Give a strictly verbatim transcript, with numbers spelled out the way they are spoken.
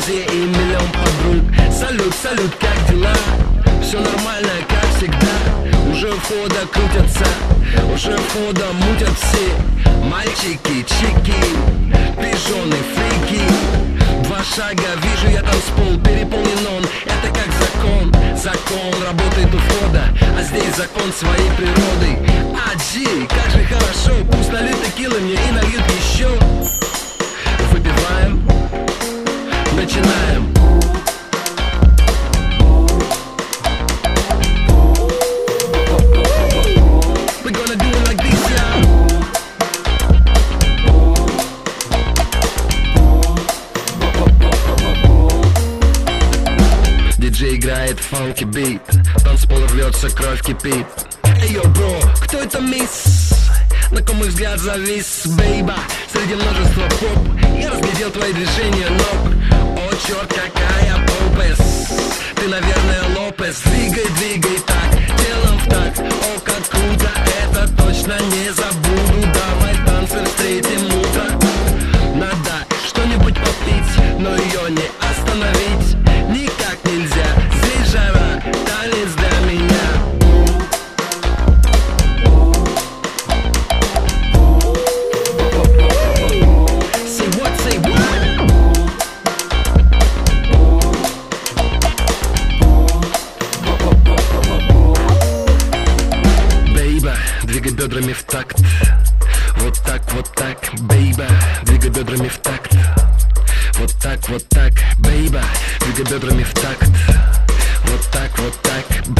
друзей и миллион подруг. Салют, салют, как дела? Все нормально, как всегда. Уже у входа крутятся, уже у входа мутят все. Мальчики, чики, пижоны, фрики. Два шага, вижу я танцпол, переполнен он. Это как закон, закон работает у входа, а здесь закон своей природы. Аджи, как же хорошо, пусть нальют текилы мне и нальют еще. Выпиваем, начинаем. We're gonna do it like this, yeah. Диджей играет фанки бит, танцпол рвется, кровь кипит. Эй, йо, бро, кто это мисс? На ком мой взгляд завис, бейба? Среди множества поп я разглядел твои движения ног. О, черт, какая попес. Ты, наверное, Лопес. Двигай, двигай так, телом в такт. О, как круто, это точно не забуду. Давай танцы встретим утро. Надо что-нибудь попить, но ее не остановить никак нельзя. Здесь жара, танец для меня. Двигай бедрами в такт. Вот так, вот так, бейба. Двигай бедрами в такт. Вот так, вот так, бейба. Двигай бедрами в такт. Вот так, вот так,